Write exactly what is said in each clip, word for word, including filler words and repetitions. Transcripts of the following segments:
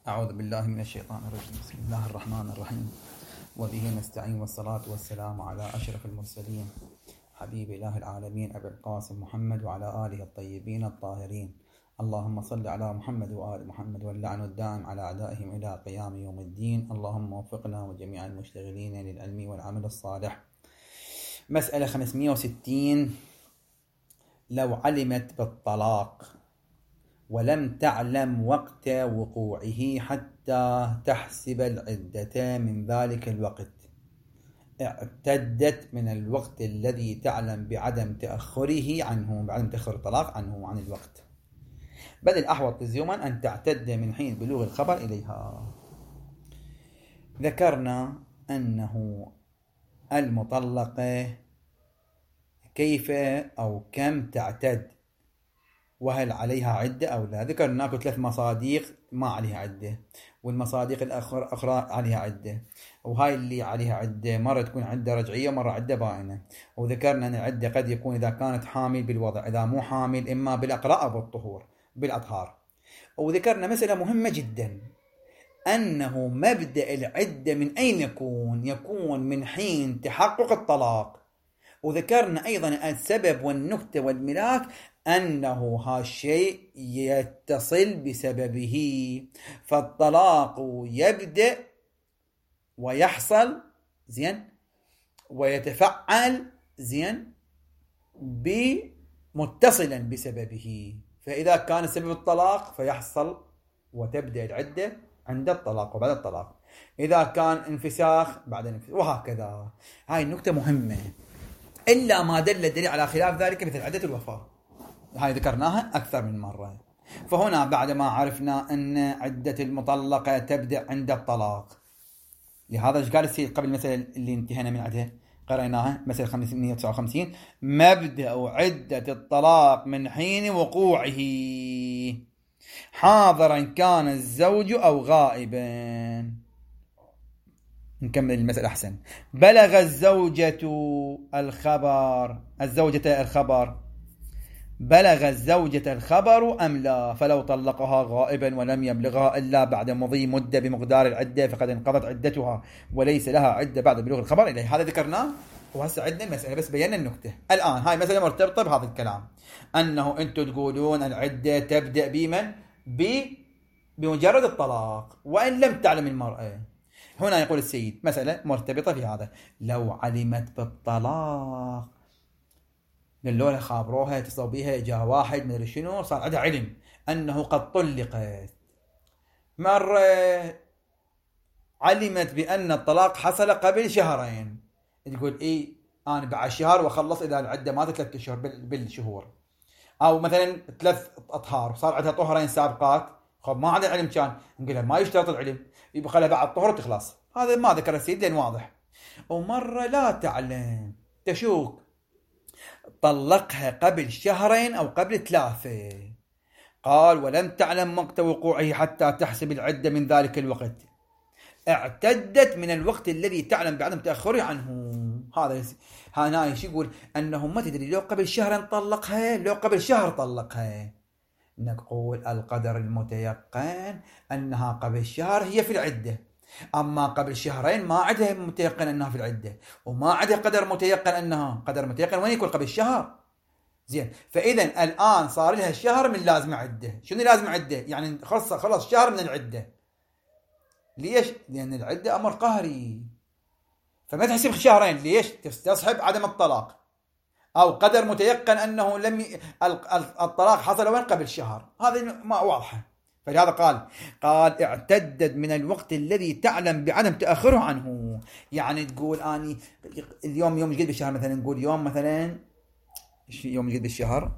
أعوذ بالله من الشيطان الرجيم. بسم الله الرحمن الرحيم، وبه نستعين، والصلاة والسلام على أشرف المرسلين حبيب إله العالمين أبي القاسم محمد وعلى آله الطيبين الطاهرين. اللهم صل على محمد وآل محمد، واللعن الدائم على أعدائهم إلى قيام يوم الدين. اللهم وفقنا وجميع المشتغلين للعلم والعمل الصالح. مسألة خمسمائة وستين: لو علمت بالطلاق ولم تعلم وقت وقوعه حتى تحسب العدة من ذلك الوقت، اعتدت من الوقت الذي تعلم بعدم تأخره عنه، بعدم تأخر الطلاق عنه عن الوقت، بل الأحوط لزوما أن تعتد من حين بلوغ الخبر إليها. ذكرنا أنه المطلقة كيف أو كم تعتد، وهل عليها عدة أو لا. ذكرنا ثلاث مصادق ما عليها عدة، والمصادق الأخرى عليها عدة، وهاي اللي عليها عدة مرة تكون عدة رجعية ومرة عدة بائنة. وذكرنا أن العدة قد يكون إذا كانت حامل بالوضع، إذا مو حامل إما بالأقراء أو بالطهور بالأطهار. وذكرنا مسألة مهمة جدا، أنه مبدأ العدة من أين يكون؟ يكون من حين تحقق الطلاق. وذكرنا أيضا السبب والنكتة والملاك أنه هالشيء يتصل بسببه، فالطلاق يبدأ ويحصل زين ويتفعل زين بمتصلا بسببه. فإذا كان سبب الطلاق فيحصل وتبدأ العدة عند الطلاق وبعد الطلاق، إذا كان انفساخ بعد الانفساخ، وهكذا. هاي النكتة مهمة، إلا ما دل الدليل على خلاف ذلك مثل عدة الوفاة، هاي ذكرناها أكثر من مرة. فهنا بعد ما عرفنا أن عدة المطلقة تبدأ عند الطلاق، لهذا قال السيد قبل المسألة اللي انتهينا من عدها قرأناها، مسألة خمسمائة وتسعة وخمسين: مبدأ عدة الطلاق من حين وقوعه حاضرا كان الزوج أو غائبا. نكمل المسألة أحسن. بلغ الزوجة الخبر الزوجة الخبر بلغ الزوجة الخبر أم لا، فلو طلقها غائبا ولم يبلغها إلا بعد مضي مدة بمقدار العدة فقد انقضت عدتها وليس لها عدة بعد بلوغ الخبر إليه. هذا ذكرناه، وهسه عندنا المسألة بس بينا النكتة. الآن هاي مسألة مرتبطة بهذا الكلام، أنه أنتم تقولون العدة تبدأ بمن؟ بمجرد الطلاق وإن لم تعلم المرأة. هنا يقول السيد مسألة مرتبطة في هذا: لو علمت بالطلاق، قالوا لها خابروها اتصلوا بيها، جاء واحد مدري شنو، صار عندها علم أنه قد طلقت، مرة علمت بأن الطلاق حصل قبل شهرين، تقول إيه أنا بعد شهر وخلص إذا العدة ماتت ثلاثة أشهر بالشهور، أو مثلا ثلاث أطهار صار عندها طهرين سابقات، خب ما عندها علم، كان نقول لها ما يشترط العلم، يبقى لها بعد طهر تخلص. هذا ما ذكر السيد لأن واضح. ومرة لا تعلم، تشوك، طلقها قبل شهرين أو قبل ثلاثة، قال ولم تعلم وقت وقوعه حتى تحسب العدة من ذلك الوقت، اعتدت من الوقت الذي تعلم بعدم تأخره عنه. هذا هنا يقول أنه ما تدري لو قبل شهر طلقها لو قبل شهر طلقها. نقول القدر المتيقن أنها قبل شهر هي في العدة، أما قبل شهرين ما عندها متيقن أنها في العدة، وما عندها قدر متيقن أنها قدر متيقن وين يكون قبل شهر. زين، فإذا الآن صار لها شهر من لازم عدة. شنو لازم عدة؟ يعني خلص خلص شهر من العدة. ليش؟ لأن العدة أمر قهري، فما تحسب شهرين. ليش؟ تستصحب عدم الطلاق أو قدر متيقن أنه لم ي... الطلاق حصل وين قبل شهر، هذا ما واضحة. فلهذا قال قال اعتدد من الوقت الذي تعلم بعدم تأخره عنه. يعني تقول أني اليوم يوم جديد بالشهر، مثلا نقول يوم مثلا يوم جديد بالشهر،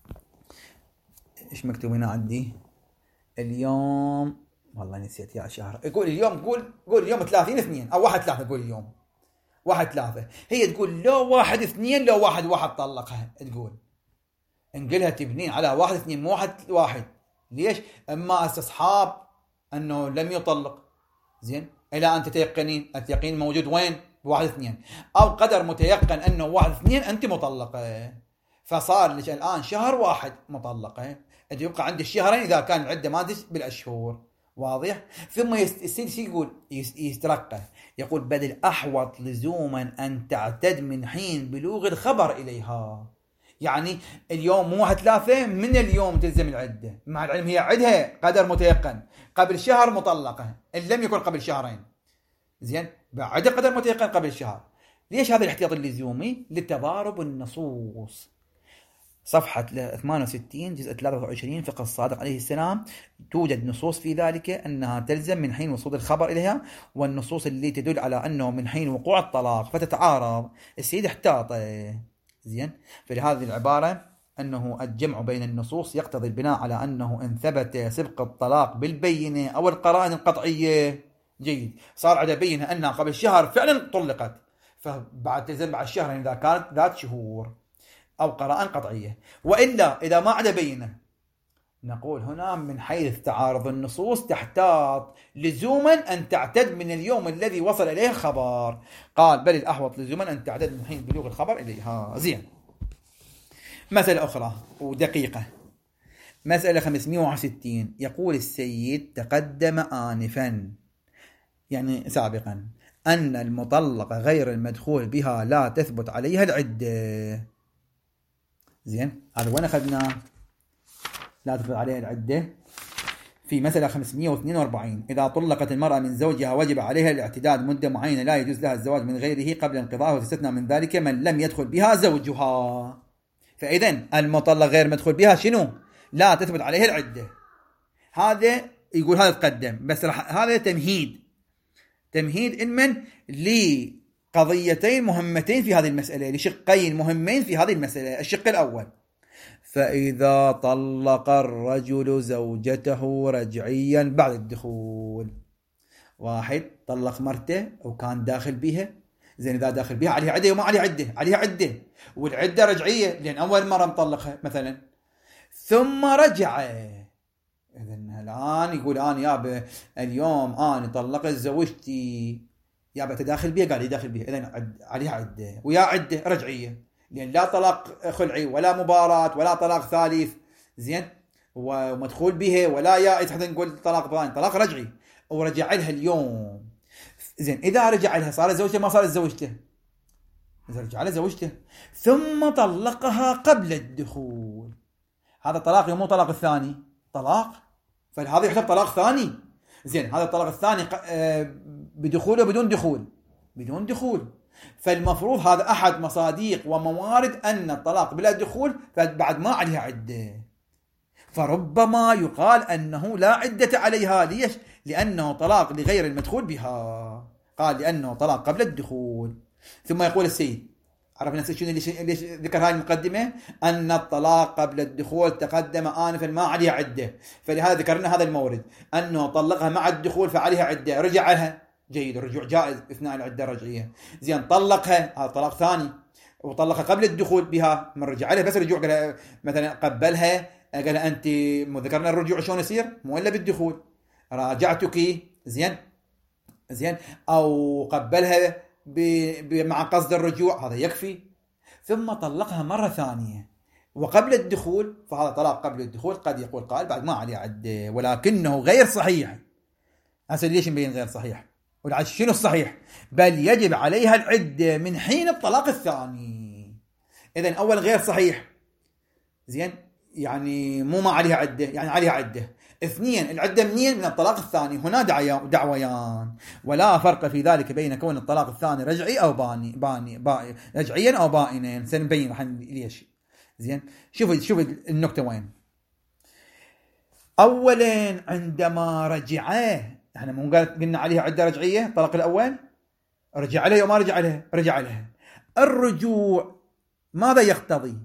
إيش مكتوب هنا عندي اليوم، والله نسيت يا شهر. يقول اليوم قول قول اليوم ثلاثين اثنين أو واحد ثلاثة، قول اليوم واحد ثلاثة. هي تقول لو واحد اثنين لو واحد واحد طلقها، تقول انقلها تبنين على واحد اثنين مو واحد واحد. ليش؟ اما استصحاب انه لم يطلق، زين، الى ان تتيقنين. اليقين موجود وين؟ بواحد اثنين، او قدر متيقن انه واحد اثنين انت مطلقه، فصار لك الان شهر واحد مطلقه، يبقى عندي الشهرين اذا كان العده مادش بالاشهر، واضح؟ ثم السيد شو يقول؟ يسترقى، يقول بل الأحوط لزوما أن تعتد من حين بلوغ الخبر إليها. يعني اليوم مو واحد ثلاثة من اليوم تلزم العدة، مع العلم هي عدها قدر متيقن، قبل شهر مطلقة إن لم يكن قبل شهرين، زين بعد قدر متيقن قبل شهر. ليش هذا الاحتياط اللزومي؟ لتضارب النصوص. صفحة ثمانية وستين جزء ثلاثة وعشرين فقه الصادق عليه السلام، توجد نصوص في ذلك أنها تلزم من حين وصول الخبر إليها، والنصوص اللي تدل على أنه من حين وقوع الطلاق فتتعارض. السيد احتاط، زين. فلهذه العبارة أنه الجمع بين النصوص يقتضي البناء على أنه إن ثبت سبق الطلاق بالبينة أو القرائن القطعية، جيد، صار عندها بينة أنها قبل شهر فعلا طلقت، فبعد تلزم بعد شهرين إذا كانت ذات شهور أو قرائن قطعية. وإلا إذا ما عدا بينة، نقول هنا من حيث تعارض النصوص تحتاط لزوما أن تعتد من اليوم الذي وصل إليه الخبر. قال بل الأحوط لزوما أن تعتد من حين بلوغ الخبر إليها. زين. مسألة أخرى ودقيقة، مسألة خمسمائة وستين، يقول السيد تقدم آنفا يعني سابقا أن المطلقة غير المدخول بها لا تثبت عليها العدة. زين، هذا وين أخذناه؟ لا تثبت عليها العدة في مسألة خمسمائة واثنين وأربعين، إذا طلقت المرأة من زوجها وجب عليها الاعتداد مدة معينة لا يجوز لها الزواج من غيره قبل انقضائه، وتستثنى من ذلك من لم يدخل بها زوجها. فإذن المطلق غير مدخول بها شنو؟ لا تثبت عليها العدة. هذا يقول هذا تقدم، بس رح هذا تمهيد، تمهيد إنمن لقضيتين مهمتين في هذه المسألة، لشقين مهمين في هذه المسألة. الشق الأول، فإذا طلق الرجل زوجته رجعيا بعد الدخول، واحد طلق مرته وكان داخل بها، زين إذا داخل بها عليها عدة وما عليها عدة؟ عليها عدة، والعدة رجعية لأن أول مرة مطلقها مثلا، ثم رجع. إذن الآن يقول أنا يابا اليوم أنا طلقت زوجتي، يابا تداخل بها؟ قال يداخل بها، إذن عليها عدة ويا عدة رجعية، لأن لا طلاق خلعي ولا مباراة ولا طلاق ثالث، زين، ومدخول به ولا يائس حتى نقول طلاق ثاني، طلاق رجعي، ورجع لها اليوم. زين إذا رجع لها صارت زوجته ما صارت زوجته؟ إذا رجع لها زوجته ثم طلقها قبل الدخول، هذا طلاق مو طلاق الثاني، طلاق، فهذا يحسب طلاق ثاني. زين هذا الطلاق الثاني بدخول وبدون دخول؟ بدون دخول. فالمفروض هذا أحد مصاديق وموارد أن الطلاق بلا دخول فبعد ما عليها عدة، فربما يقال أنه لا عدة عليها. ليش؟ لأنه طلاق لغير المدخول بها، قال لأنه طلاق قبل الدخول. ثم يقول السيد، عرفنا شنو ليش ذكر هذه المقدمة؟ أن الطلاق قبل الدخول تقدم آنفا ما عليها عدة، فلهذا ذكرنا هذا المورد، أنه طلقها مع الدخول فعليها عدة، رجع لها، جيد، الرجوع جائز أثناء العدة الرجعية. زين طلقها، هذا طلاق ثاني، وطلقها قبل الدخول بها، من رجع لها بس رجوع، قال مثلا قبلها، قال أنت، ذكرنا الرجوع شلون يصير؟ مو إلا بالدخول، راجعتك، زين زين، أو قبلها ب... ب... مع قصد الرجوع، هذا يكفي. ثم طلقها مرة ثانية وقبل الدخول، فهذا طلاق قبل الدخول، قد يقول قال بعد ما عليه عدة، ولكنه غير صحيح. هسه ليش نبين غير صحيح؟ والعد شنو الصحيح؟ بل يجب عليها العدة من حين الطلاق الثاني. إذن أول غير صحيح، زين، يعني مو ما عليها عدة، يعني عليها عدة. اثنين، العدة منين؟ من الطلاق الثاني. هنا دعويان، ولا فرق في ذلك بين كون الطلاق الثاني رجعي أو باني باني باني رجعيا أو بائنا. سنبين ليش. زين، شوفوا شوفوا النقطة وين. أولا عندما رجعاه، احنا مو قلنا عليها عدة رجعية؟ الطلاق الأول رجع عليها وما رجع عليها؟ رجع عليها. الرجوع ماذا يقتضي؟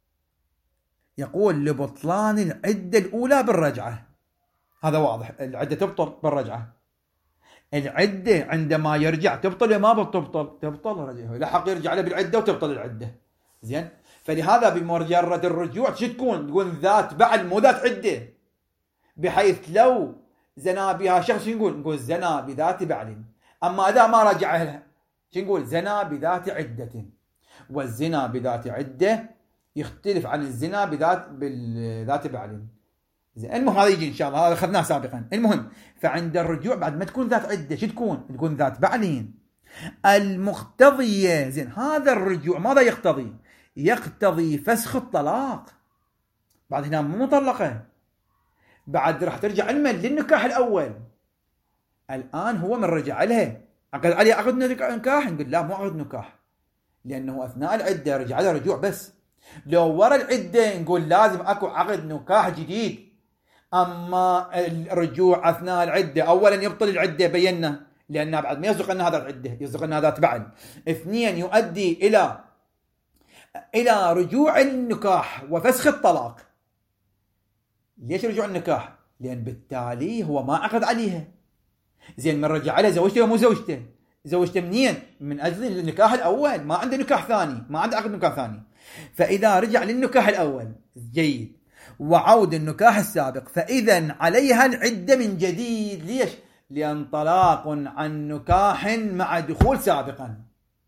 يقول لبطلان العدة الأولى بالرجعة، هذا واضح، العدة تبطل بالرجعة. العدة عندما يرجع تبطل ما بتبطل؟ تبطل رجعه، لحق يرجع له بالعدة وتبطل العدة. زين، فلهذا بمجرد الرجوع شو تكون؟ تقول ذات بعل مو ذات عدة، بحيث لو زنا بها شخص نقول نقول زنا بذات بعل. أما إذا ما رجع لها شو نقول؟ زنا بذات عدة. والزنا بذات عدة يختلف عن الزنا بذات بالذات بعل. زين المهم هذا يجي ان شاء الله، هذا اخذناه سابقا. المهم فعند الرجوع بعد ما تكون ذات عده شو تكون؟ تكون ذات بعلين المقتضيه. زين هذا الرجوع ماذا يقتضي؟ يقتضي فسخ الطلاق. بعد هنا مو مطلقه، بعد راح ترجع لمن؟ للنكاح الاول. الان هو من رجع لها عقد عليه عقد نكاح، نقول لا مو عقد نكاح، لانه اثناء العده رجع لها رجوع بس. لو ورا العده نقول لازم اكو عقد نكاح جديد. اما الرجوع اثناء العده اولا يبطل العده بينا، لان بعد ما يصدق ان هذا العده يصدق ان هذا تبعا. اثنين يؤدي الى الى رجوع النكاح وفسخ الطلاق. ليش رجوع النكاح؟ لان بالتالي هو ما عقد عليها. زين من رجع عليها زوجته ومو زوجته؟ زوجته منين؟ من اجل النكاح الاول، ما عنده نكاح ثاني، ما عنده عقد نكاح ثاني. فاذا رجع للنكاح الاول جيد وعود النكاح السابق، فاذا عليها العده من جديد. ليش؟ لان طلاق عن نكاح مع دخول سابقا.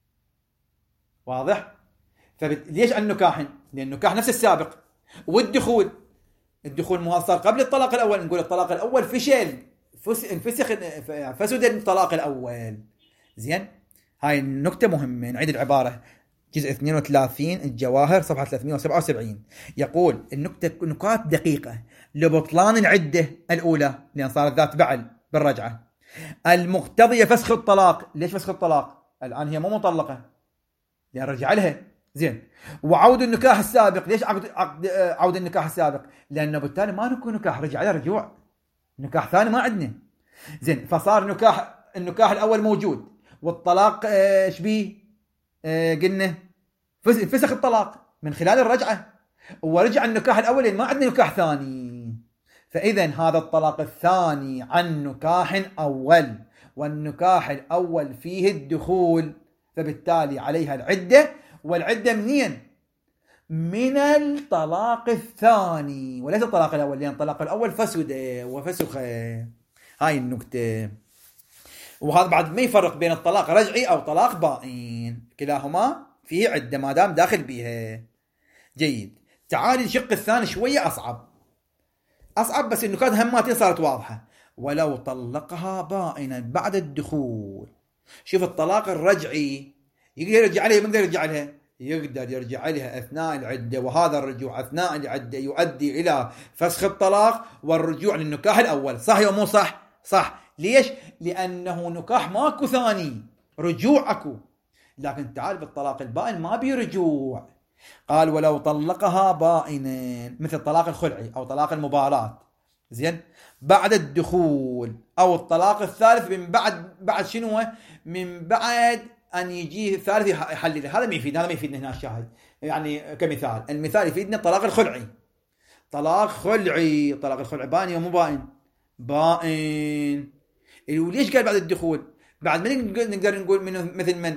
واضح؟ فبت... ليش عن نكاح؟ لان النكاح نفس السابق، والدخول الدخول مو صار قبل الطلاق الاول. نقول الطلاق الاول فشل، انفسخ، فسد الطلاق الاول. زين هاي النكته مهمه. نعيد العباره، جزء اثنين وثلاثين الجواهر صفحه ثلاثمئة وسبعة وسبعين، يقول النكته نكات دقيقه لبطلان العده الاولى لان صارت ذات بعل بالرجعه المقتضيه فسخ الطلاق. ليش فسخ الطلاق؟ الان هي مو مطلقه لان رجع لها. زين وعود النكاح السابق. ليش عقد عقد عود النكاح السابق؟ لانه بالتالي ما نكون نكاح، رجع لها رجوع، نكاح ثاني ما عندنا. زين فصار نكاح النكاح الاول موجود والطلاق ايش بيه؟ اه قلنا فسخ الطلاق من خلال الرجعه، ورجع النكاح الاول لان ما عندنا نكاح ثاني. فاذا هذا الطلاق الثاني عن نكاح اول، والنكاح الاول فيه الدخول، فبالتالي عليها العده. والعده منين؟ من الطلاق الثاني وليس الطلاق الاول، لان الطلاق الاول فسد وفسخ. هاي النكته. وهذا بعد ما يفرق بين الطلاق رجعي او طلاق بائن، كلاهما فيه عده ما دام داخل بيها. جيد. تعالي الشق الثاني شويه اصعب اصعب بس النكات هماتين صارت واضحه. ولو طلقها بائنا بعد الدخول. شوف الطلاق الرجعي يقدر يرجع عليها، من يرجع لها؟ يقدر يرجع لها اثناء العده، وهذا الرجوع اثناء العده يؤدي الى فسخ الطلاق والرجوع للنكاح الاول. صح ولا مو صح؟ صح. ليش؟ لانه نكاح ماكو ثاني، رجوع اكو. لكن تعال بالطلاق البائن ما بي رجوع. قال ولو طلقها بائنا، مثل طلاق الخلعي او طلاق المباراة، زين، بعد الدخول، او الطلاق الثالث من بعد بعد شنو؟ من بعد ان يجي الثالث يحلل. هذا ما يفيد، هذا ما يفيدنا هنا الشاهد. يعني كمثال، المثال يفيدنا الطلاق الخلعي. طلاق خلعي، طلاق الخلعي بائن ومو بائن؟ بائن. وليش قال بعد الدخول؟ بعد ما نقدر نقول منه مثل من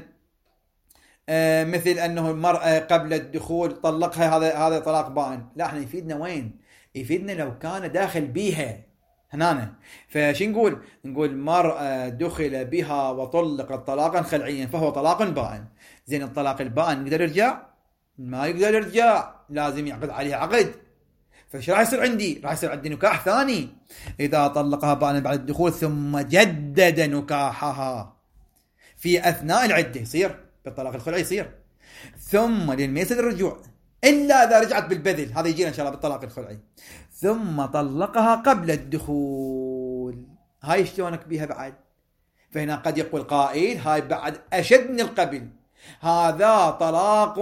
آه مثل انه المرأة قبل الدخول طلقها، هذا هذا طلاق بائن. لا، احنا يفيدنا وين؟ يفيدنا لو كان داخل بيها هنا. فشي نقول؟ نقول مرأة دخل بها وطلقت طلاقا خلعيا فهو طلاق بائن. زين الطلاق البائن يقدر يرجع؟ ما يقدر يرجع، لازم يعقد عليها عقد. فايش راح يصير عندي؟ راح يصير عندي نكاح ثاني. اذا طلقها بائنا بعد الدخول ثم جدد نكاحها في اثناء العده، يصير بالطلاق الخلعي يصير. ثم لين ما يصير الرجوع الا اذا رجعت بالبذل، هذا يجينا ان شاء الله بالطلاق الخلعي. ثم طلقها قبل الدخول، هاي شلونك بيها بعد؟ فهنا قد يقول قائل هاي بعد اشد من القبل، هذا طلاق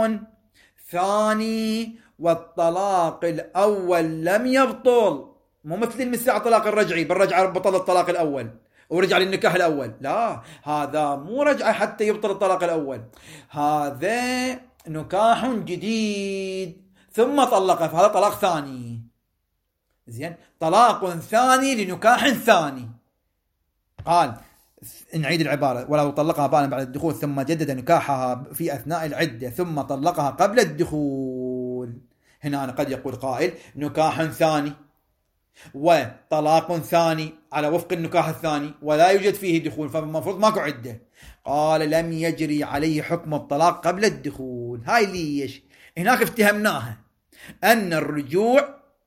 ثاني والطلاق الاول لم يبطل. مو مثل المثل على الطلاق الرجعي، بالرجعه بطل الطلاق الاول ورجع للنكاح الاول. لا، هذا مو رجعه حتى يبطل الطلاق الاول، هذا نكاح جديد ثم طلقه، فهذا طلاق ثاني. زين، طلاق ثاني لنكاح ثاني. قال نعيد العبارة، ولو طلقها بائنا بعد الدخول ثم جدد نكاحها في أثناء العدة ثم طلقها قبل الدخول. هنا أنا قد يقول قائل نكاح ثاني وطلاق ثاني على وفق النكاح الثاني ولا يوجد فيه دخول، فالمفروض ماكو عدة. قال لم يجري عليه حكم الطلاق قبل الدخول. هاي ليش؟ هناك افتهمناها أن الرجوع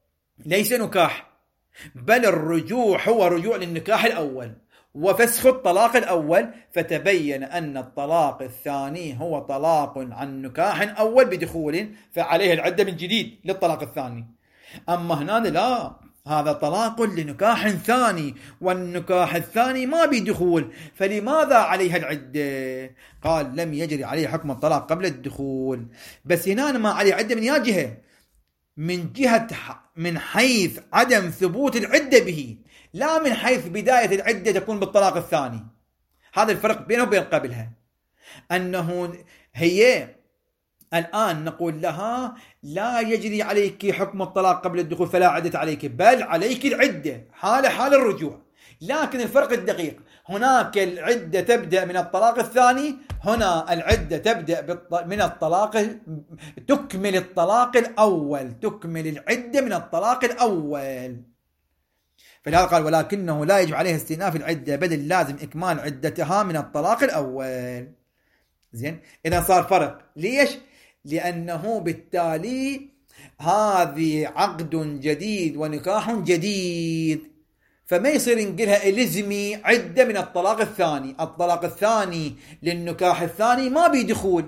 ليس نكاح، بل الرجوع هو رجوع للنكاح الأول وفسخ الطلاق الأول، فتبين أن الطلاق الثاني هو طلاق عن نكاح أول بدخول، فعليه العدة من جديد للطلاق الثاني. أما هنا لا، هذا طلاق لنكاح ثاني، والنكاح الثاني ما بدخول، فلماذا عليها العدة؟ قال لم يجري عليه حكم الطلاق قبل الدخول. بس هنا ما عليه عدة من يا جهة، من جهة من حيث عدم ثبوت العدة به، لا من حيث بداية العدة تكون بالطلاق الثاني. هذا الفرق بينه وبين قبلها، أنه هي الآن نقول لها لا يجري عليك حكم الطلاق قبل الدخول فلا عدة عليك، بل عليك العدة حال حال الرجوع. لكن الفرق الدقيق، هناك العدة تبدأ من الطلاق الثاني، هنا العدة تبدأ من الطلاق، تكمل الطلاق الأول، تكمل العدة من الطلاق الأول. فلهذا قال ولكنه لا يجب عليه استئناف العدة، بل اللازم إكمال عدتها من الطلاق الأول. زين، إذا صار فرق. ليش؟ لأنه بالتالي هذه عقد جديد ونكاح جديد، فما يصير نقولها الزمي عدة من الطلاق الثاني. الطلاق الثاني للنكاح الثاني ما بيدخول،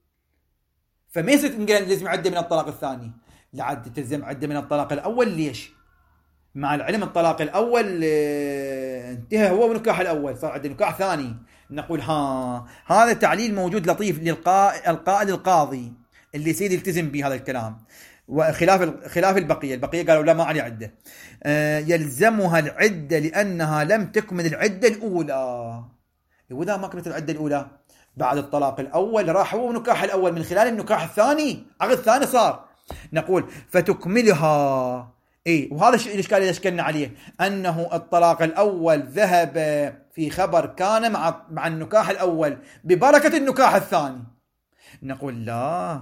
فما يصير نقولها الزمي عدة من الطلاق الثاني، لعد تلزم عدة من الطلاق الأول. ليش؟ مع العلم الطلاق الأول انتهى هو ونكاح الأول، صار عندنا نكاح ثاني. نقول ها هذا تعليل موجود لطيف للقائد القاضي اللي سيد التزم به هذا الكلام، وخلاف خلاف البقية. البقية قالوا لا ما عليه عدة، آه يلزمها العدة لأنها لم تكمل العدة الأولى. وإذا ما كملت العدة الأولى بعد الطلاق الأول راح هو ونكاح الأول من خلال النكاح الثاني، عقد ثاني صار، نقول فتكملها. إيه، وهذا الإشكال اللي أشكلنا عليه، أنه الطلاق الأول ذهب في خبر كان مع مع النكاح الأول ببركة النكاح الثاني. نقول لا،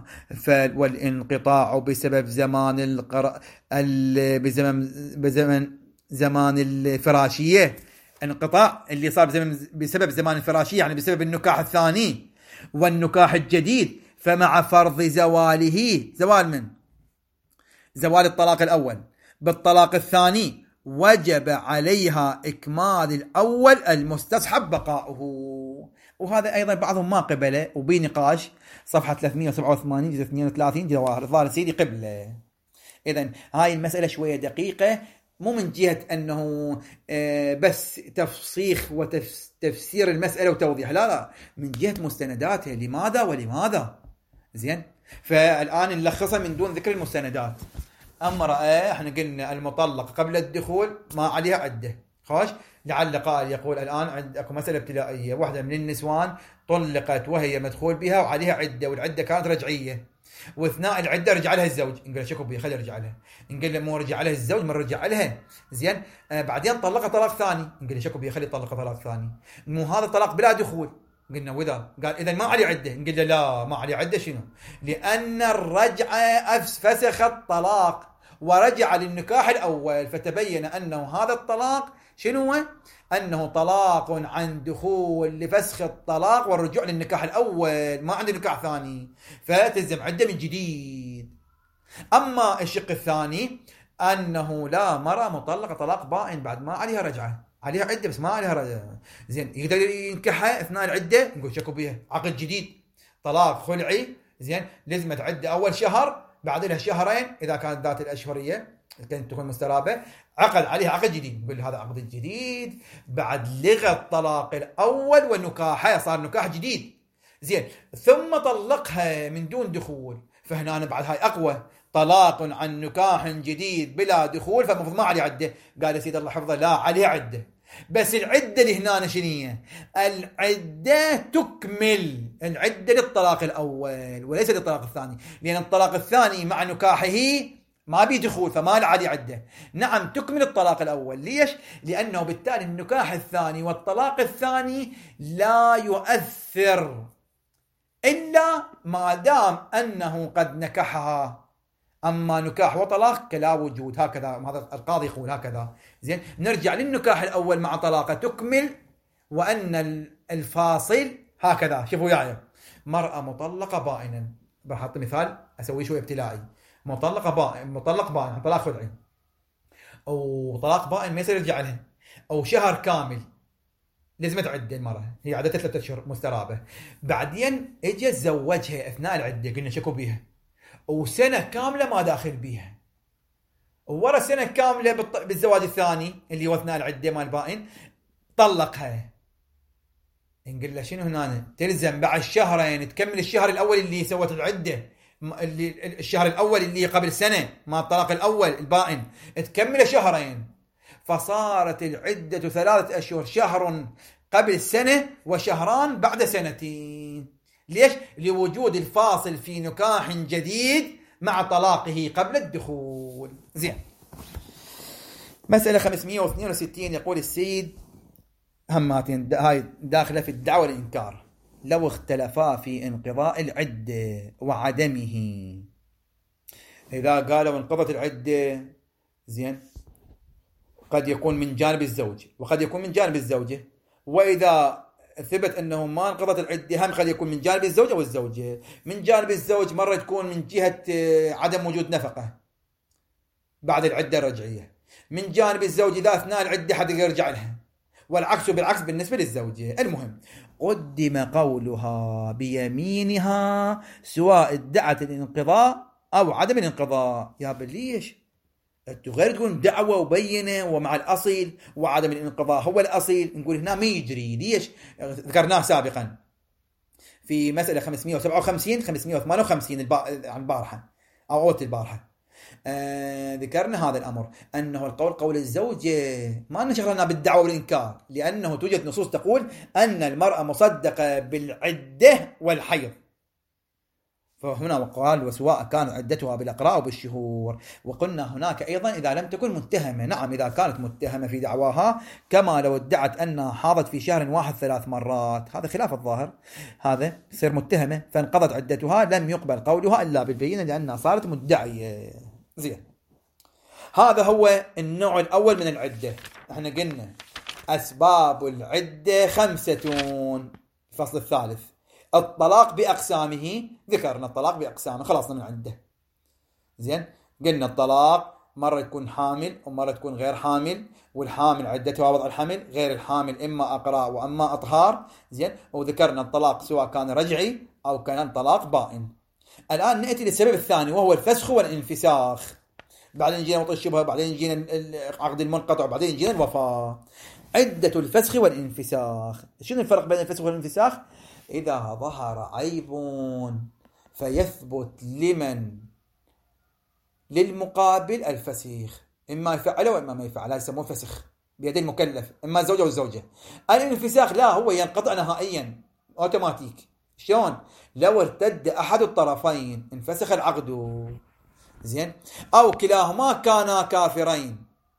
والانقطاع بسبب زمان القر... ال... بزمن بزمن زمان الفراشية، انقطاع اللي صار بزمن... بسبب زمان الفراشية، يعني بسبب النكاح الثاني والنكاح الجديد، فمع فرض زواله، زوال من زوال الطلاق الأول بالطلاق الثاني، وجب عليها إكمال الأول المستصحب بقاؤه. وهذا أيضا بعضهم ما قبله، وبنقاش صفحة ثلاثمئة وسبعة وثمانين جزء اثنين وثلاثين جواهر الظاهر سيدي قبله. إذن هاي المسألة شوية دقيقة، مو من جهة أنه بس تفصيخ وتفسير المسألة وتوضيح، لا لا، من جهة مستنداتها لماذا ولماذا. زين، فالآن نلخصها من دون ذكر المستندات. أما رأى احنا قلنا المطلق قبل الدخول ما عليها عدة، خوش. لعل قائل يقول الآن عندكم مسألة ابتلائية، واحدة من النسوان طلقت وهي مدخول بها وعليها عدة، والعدة كانت رجعية، واثناء العدة رجع لها الزوج، نقول شكو بي خلي يرجع لها، نقول له مو رجع لها الزوج، ما رجع لها. زين، آه بعدين طلقها طلاق ثاني، نقول شكو بي خلي يطلقها طلاق ثاني، مو هذا طلاق بلا دخول. قلنا وذا قال إذا ما عليه عدة، نقول له لا ما عليه عدة. شنو؟ لأن الرجعة فسخ الطلاق ورجع للنكاح الأول، فتبين أنه هذا الطلاق شنو؟ أنه طلاق عن دخول لفسخ الطلاق والرجوع للنكاح الأول، ما عنده نكاح ثاني، فتلزم عدة من جديد. أما الشق الثاني أنه لا، مرأة مطلقة طلاق بائن بعد ما عليها رجعة، عليها عدة بس ما عليها رجعة، زين، يقدر ينكحها أثناء العدة، نقول شكو بيها عقد جديد، طلاق خلعي، زين، لزمت عدة أول شهر، بعد لها شهرين إذا كانت ذات الأشهرية كانت تكون مسترابة، عقد عليها عقد جديد، نقول هذا عقد جديد بعد لغى الطلاق الأول والنكاح، صار نكاح جديد، زين، ثم طلقها من دون دخول، فهنا أنا بعد هاي أقوى، طلاق عن نكاح جديد بلا دخول، فمفروض ما عليه عدة. قال سيد الله حفظه لا عليه عدة، بس العدة اللي هنا شنية؟ العدة تكمل العدة للطلاق الأول وليس للطلاق الثاني، لأن الطلاق الثاني مع نكاحه ما بيدخول فما عليه عدة. نعم تكمل الطلاق الأول. ليش؟ لأنه بالتالي النكاح الثاني والطلاق الثاني لا يؤثر إلا ما دام أنه قد نكحها. أما نكاح وطلاق كلا وجود، هكذا هذا القاضي يقول هكذا. زين، نرجع للنكاح الأول مع طلاقة تكمل، وأن الفاصل هكذا. شوفوا يا مرأة مطلقة بائنا، بحط مثال أسوي شوي ابتلائي، مطلقة بائن، مطلق بائن طلاق خلعي، أو طلاق بائن ما يصير يرجع لها، أو شهر كامل لازم تعدة المرأة، هي عادة ثلاثة أشهر مسترابة، بعدين اجى تزوجها أثناء العدة قلنا شكو بيها، وسنة كاملة ما داخل بيها، وورا سنة كاملة بالزواج الثاني اللي هو أثناء العدة مال بائن طلقها، نقول له شنو هنا؟ تلزم بعد شهرين تكمل الشهر الأول اللي سوت العدة، اللي الشهر الأول اللي قبل سنة ما الطلاق الأول البائن، تكمل شهرين، فصارت العدة ثلاثة أشهر، شهر قبل سنة وشهران بعد سنتين. ليش؟ لوجود الفاصل في نكاح جديد مع طلاقه قبل الدخول. زين. مسألة خمسمائة واثنين وستين يقول السيد هماتين هاي داخلة في الدعوة والإنكار. لو اختلفا في انقضاء العدة وعدمه، إذا قالوا انقضت العدة زين قد يكون من جانب الزوج وقد يكون من جانب الزوجة، وإذا ثبت أنه ما انقضت العدة هم قد يكون من جانب الزوج أو الزوجة. من جانب الزوج مرة تكون من جهة عدم وجود نفقة بعد العدة الرجعية، من جانب الزوج إذا أثناء العدة حد يرجع لها، والعكس بالعكس بالنسبة للزوجة. المهم قدم قولها بيمينها سواء ادعت الانقضاء أو عدم الانقضاء. يا بليش انتو غير تقول دعوة وبينة ومع الأصيل وعدم الانقضاء هو الأصيل، نقول هنا ما يجري. ليش؟ ذكرناه سابقا في مسألة خمسمائة وسبعة وخمسين خمسمائة وثمانية وخمسين عن البارحة أو أوت البارحة. آه ذكرنا هذا الأمر أنه القول قول الزوجة ما نشغلنا بالدعوة والإنكار، لأنه توجد نصوص تقول أن المرأة مصدقة بالعدة والحيض، فهنا وقال وسواء كانت عدتها بالأقراء وبالشهور. وقلنا هناك أيضا إذا لم تكن متهمة، نعم إذا كانت متهمة في دعواها كما لو ادعت أنها حاضت في شهر واحد ثلاث مرات، هذا خلاف الظاهر، هذا تصير متهمة فانقضت عدتها لم يقبل قولها إلا بالبينة لأنها صارت مدعية. زين، هذا هو النوع الأول من العدة. احنا قلنا أسباب العدة خمسة، الفصل الثالث الطلاق بأقسامه، ذكرنا الطلاق بأقسامه خلصنا من عنده. زين، قلنا الطلاق مرة تكون حامل ومرة تكون غير حامل، والحامل عدتها وضع الحمل، غير الحامل إما أقراء وأما أطهار. زين، وذكرنا الطلاق سواء كان رجعي أو كان طلاق بائن. الآن نأتي للسبب الثاني وهو الفسخ والانفساخ، بعدين يجينا وطئ الشبهة، بعدين يجينا العقد المنقطع، بعدين يجينا الوفاة. عدة الفسخ والانفساخ، شنو الفرق بين الفسخ والانفساخ؟ إذا ظهر عيب فيثبت لمن للمقابل الفسخ، إما يفعله وإما ما يفعله، يسموه فسخ بيد المكلف، إما الزوجة والزوجة. الانفساخ لا، هو ينقطع نهائيا أوتوماتيك. شلون؟ لو ارتد أحد الطرفين انفسخ العقد. زين، أو كلاهما كانا كافرين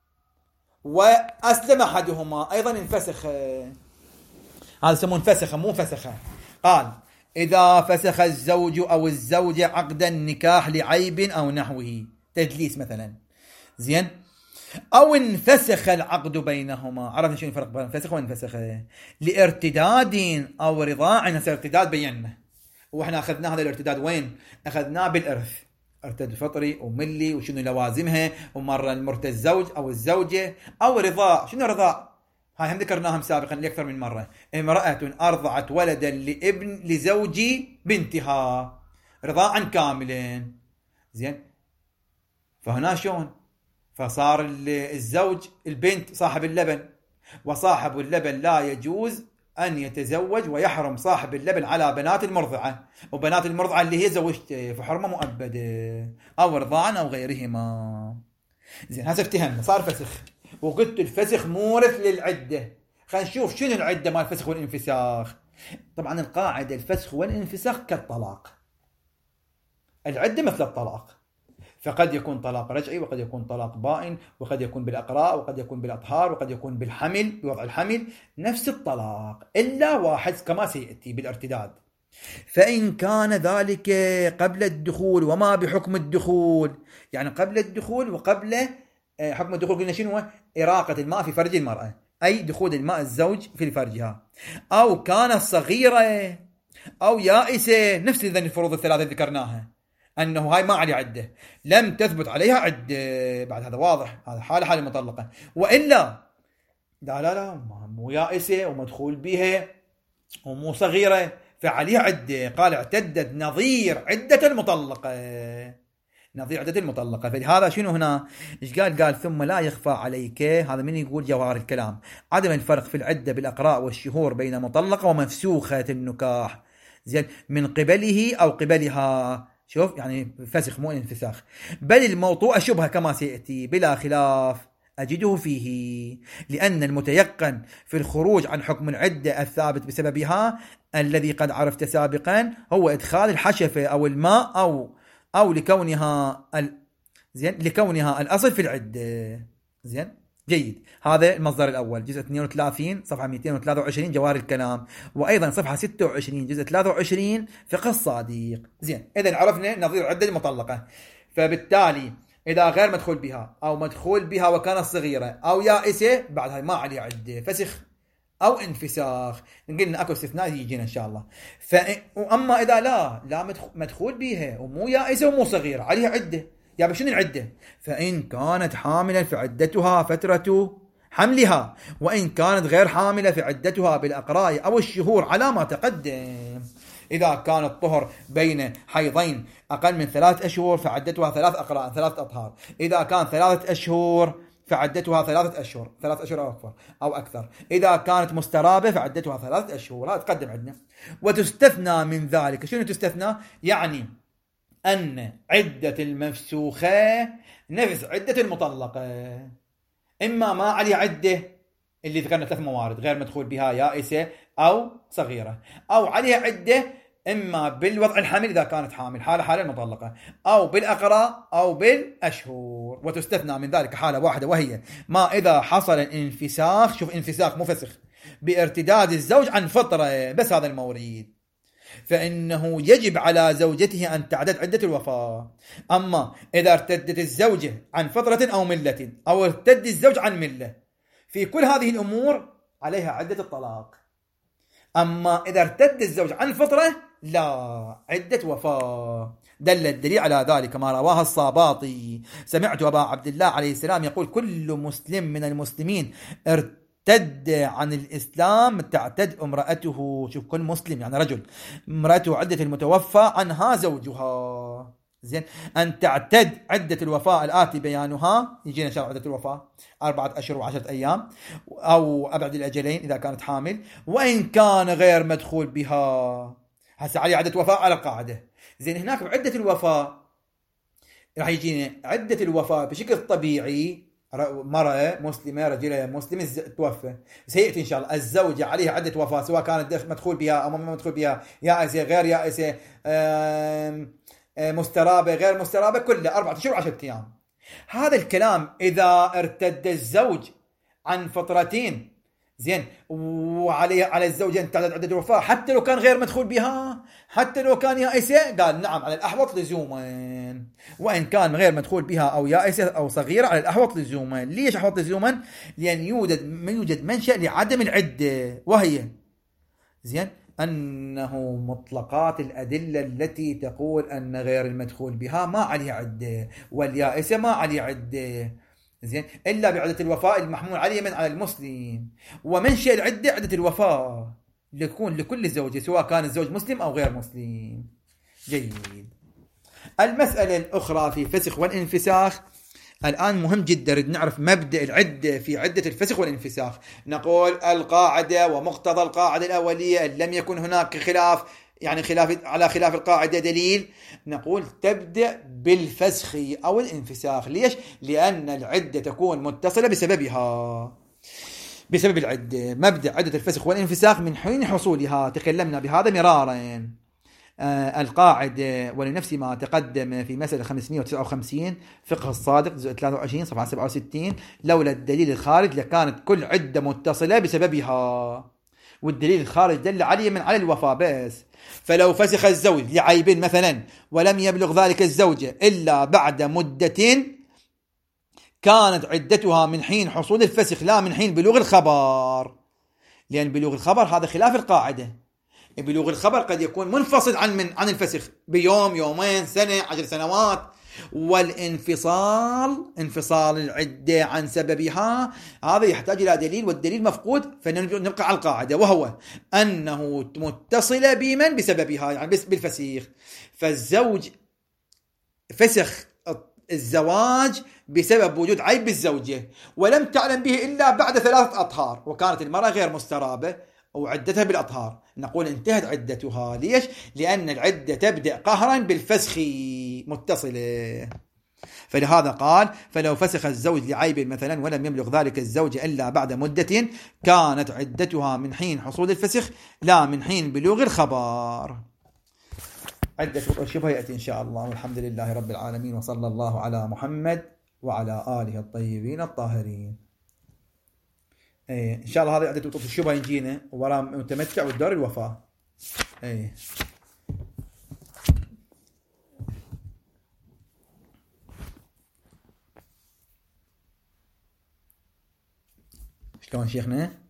وأسلم أحدهما أيضا انفسخ، هذا يسمون فسخة مو فسخة. قال إذا فسخ الزوج أو الزوجة عقد النكاح لعيب أو نحوه، تدليس مثلا، زين، أو انفسخ العقد بينهما. عرفنا شو الفرق بين فسخ وانفسخ؟ لارتداد أو رضاع. هسه ارتداد بينا، وإحنا أخذنا هذا الارتداد وين؟ أخذناه بالإرث، ارتد فطري وملي وشنو لوازمها، ومرة المرتد الزوج أو الزوجة، أو رضاع. شنو رضاع؟ هاي هم ذكرناهم سابقا لأكثر من مرة. امرأة أرضعت ولدا لابن لزوج بنتها رضاعا كاملا. زين، فهنا شون؟ فصار الزوج البنت صاحب اللبن، وصاحب اللبن لا يجوز أن يتزوج، ويحرم صاحب اللبن على بنات المرضعة، وبنات المرضعة اللي هي زوجته فحرمة مؤبدة أو رضاعا أو غيرهما. زين، هذا افتهمنا، صار فسخ. وقلت الفسخ مورث للعدة. خلينا نشوف شنو العدة مال الفسخ والانفساخ. طبعا القاعدة الفسخ والانفساخ كالطلاق، العدة مثل الطلاق، فقد يكون طلاق رجعي وقد يكون طلاق بائن وقد يكون بالأقراء وقد يكون بالأطهار وقد يكون بالحمل بوضع الحمل، نفس الطلاق إلا واحد كما سيأتي بالارتداد. فإن كان ذلك قبل الدخول وما بحكم الدخول، يعني قبل الدخول وقبل حكم الدخول قلنا شنو؟ إراقة الماء في فرج المرأة، أي دخول الماء الزوج في فرجها، أو كانت صغيرة أو يائسة، نفس ذن الفروض الثلاثة ذكرناها. أنه هاي ما عليه عدة، لم تثبت عليها عدة، بعد هذا واضح، هذا حالة حالة المطلقة. وإلا لا لا لا مو يائسة ومدخول بها ومو صغيرة فعليها عدة، قال اعتدت نظير عدة المطلقة، نظير عدة المطلقة. فلهذا شنو هنا إيش قال؟ قال ثم لا يخفى عليك، هذا من يقول جوهر الكلام، عدم الفرق في العدة بالأقراء والشهور بين مطلقة ومفسوخة النكاح، زين، من قبله أو قبلها، شوف يعني فسخ مو انفساخ، بل الموطوء شبهة كما سيأتي بلا خلاف أجده فيه، لأن المتيقن في الخروج عن حكم العدة الثابت بسببها الذي قد عرفت سابقا هو إدخال الحشفة أو الماء أو أو لكونها ال... زين لكونها الأصل في العدة. زين جيد، هذا المصدر الأول جزء اثنين وثلاثين صفحة مئتين وثلاثة وعشرين جوهر الكلام، وأيضا صفحة ستة وعشرين جزء ثلاثة وعشرين فقه الصادق. زين، إذا عرفنا نظير عدة المطلقة، فبالتالي إذا غير مدخول بها أو مدخول بها وكانت صغيرة أو يائسة بعد هاي ما عليها عدة، فسخ أو انفساخ، قلنا أكو استثناء يجينا إن شاء الله. ف... أما إذا لا لا مدخول بها ومو يائسة ومو صغيرة عليها عدة، يا بشنو العدة؟ فإن كانت حاملة فعدتها فترة حملها، وإن كانت غير حاملة فعدتها بالأقراء أو الشهور على ما تقدم. إذا كان الطهر بين حيضين أقل من ثلاث أشهر فعدتها ثلاث أقراء ثلاث أطهار، إذا كان ثلاثة أشهر فعدتها ثلاثة أشهر ثلاث أشهر أو أكثر أو أكثر، إذا كانت مسترابة فعدتها ثلاثة أشهر. هذا تقدم عندنا. وتستثنى من ذلك، شنو تستثنى؟ يعني أن عدة المفسوخة نفس عدة المطلقة، إما ما عليه عدة اللي ذكرنا ثلاث موارد غير مدخول بها يائسة أو صغيرة، أو عليها عدة إما بالوضع الحمل إذا كانت حامل حالة حالة المطلقة، أو بالأقراء أو بالأشهر. وتستثنى من ذلك حالة واحدة وهي ما إذا حصل انفساخ، شوف انفساخ مو فسخ، بارتداد الزوج عن فطرة، بس هذا المورد، فإنه يجب على زوجته أن تعدد عدة الوفاة. أما إذا ارتدت الزوجة عن فطرة أو ملة، أو ارتد الزوج عن ملة، في كل هذه الأمور عليها عدة الطلاق. أما إذا ارتد الزوج عن فطرة لا عدة وفاة. دل الدليل على ذلك ما رواه الصاباطي، سمعت أبا عبد الله عليه السلام يقول كل مسلم من المسلمين ارتد عن الإسلام تعتد امرأته، شوف كل مسلم يعني رجل، امرأته عدة المتوفى عنها زوجها. زين، أن تعتد عدة الوفاة الآتي بيانها، يجينا شرع عدة الوفاة أربعة أشهر وعشرة أيام أو أبعد الأجلين إذا كانت حامل، وإن كان غير مدخول بها. هسه عليه عدة وفاة على القاعدة. زين، هناك بعدة الوفاة راح يجينا عدة الوفاة بشكل طبيعي، مرأة مسلمة رجل مسلم توفى، سيأتي إن شاء الله الزوجة عليها عدة وفاة سواء كانت مدخول بها أو ما مدخول بها، يائسة غير يائسة، مسترابة غير مسترابة، كله أربعة أشهر وعشرة أيام. هذا الكلام إذا ارتد الزوج عن فترتين، زين، وعليه على الزوجة أن تعدد عدة الوفاة حتى لو كان غير مدخول بها، حتى لو كان يائسة، قال نعم على الأحوط لزوما، وإن كان غير مدخول بها أو يائسة أو صغيرة على الأحوط لزوما. ليش أحوط لزوما؟ لأن يوجد من يوجد منشأ لعدم العدة، وهي زين أنه مطلقات الأدلة التي تقول أن غير المدخول بها ما عليه عدة واليائسة ما عليه عدة، زين، إلا بعدة الوفاء المحمول عليه من على المسلم. ومنشأ العدة عدة الوفاء يكون لكل زوجة سواء كان الزوج مسلم أو غير مسلم. جيد. المسألة الأخرى في فسخ والانفساخ، الآن مهم جدا نعرف مبدأ العدة في عدة الفسخ والانفساخ. نقول القاعدة ومقتضى القاعدة الأولية لم يكن هناك خلاف، يعني خلاف على خلاف القاعدة دليل، نقول تبدأ بالفسخ أو الانفساخ. ليش؟ لأن العدة تكون متصلة بسببها، بسبب العدة. مبدأ عدة الفسخ والانفساخ من حين حصولها، تكلمنا بهذا مرارا. آه القاعدة ولنفس ما تقدم في مسألة خمسمئة وتسعة وخمسين فقه الصادق جزء ثلاثة وعشرين صفحة سبعة وستين، لولا الدليل الخارج لكانت كل عدة متصلة بسببها، والدليل الخارج دل عليه من على الوفاة بس. فلو فسخ الزوج لعيب مثلا ولم يبلغ ذلك الزوجة إلا بعد مدة، كانت عدتها من حين حصول الفسخ لا من حين بلوغ الخبر، لأن بلوغ الخبر هذا خلاف القاعدة. بلوغ الخبر قد يكون منفصل عن من عن الفسخ بيوم، يومين، سنة، عشر سنوات. والانفصال، انفصال العدة عن سببها، هذا يحتاج إلى دليل، والدليل مفقود، فنبقى على القاعدة، وهو أنه متصلة بمن؟ بسببها، يعني بس بالفسيخ. فالزوج فسخ الزواج بسبب وجود عيب بالزوجة ولم تعلم به إلا بعد ثلاثة أطهار، وكانت المرأة غير مسترابة وعدتها بالأطهار، نقول انتهت عدتها. ليش؟ لأن العدة تبدأ قهرا بالفسخ متصلة. فلهذا قال: فلو فسخ الزوج لعيب مثلا ولم يبلغ ذلك الزوج إلا بعد مدة، كانت عدتها من حين حصول الفسخ لا من حين بلوغ الخبر. عدة الشبهة يأتي إن شاء الله. والحمد لله رب العالمين، وصلى الله على محمد وعلى آله الطيبين الطاهرين. ايه ان شاء الله هذه عدة الشبهة يجينا وراء متمتع والدار الوفاة. ايه شلون شيخنا؟